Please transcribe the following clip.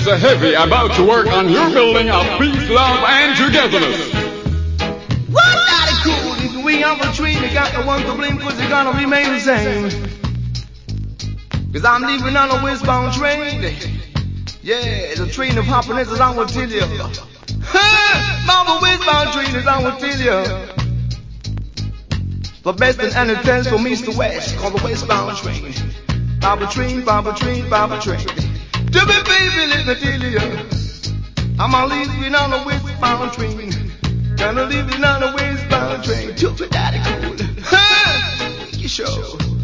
is Heavy, about to work on your building of peace, love, and togetherness. What that cool? If we have a dream, you got the one to blame, cause you're gonna remain the same. Cause I'm leaving on a westbound train. Yeah, the train of happiness is I will tell you. Mama, westbound train is I will tell you. The best and it tells from east to west, called the westbound train. Baba train, Baba train, Baba train. To me, baby, let me tell you, I'm a leaving on a westbound train. Gonna leave it on a westbound train. To me, daddy cool. You sure?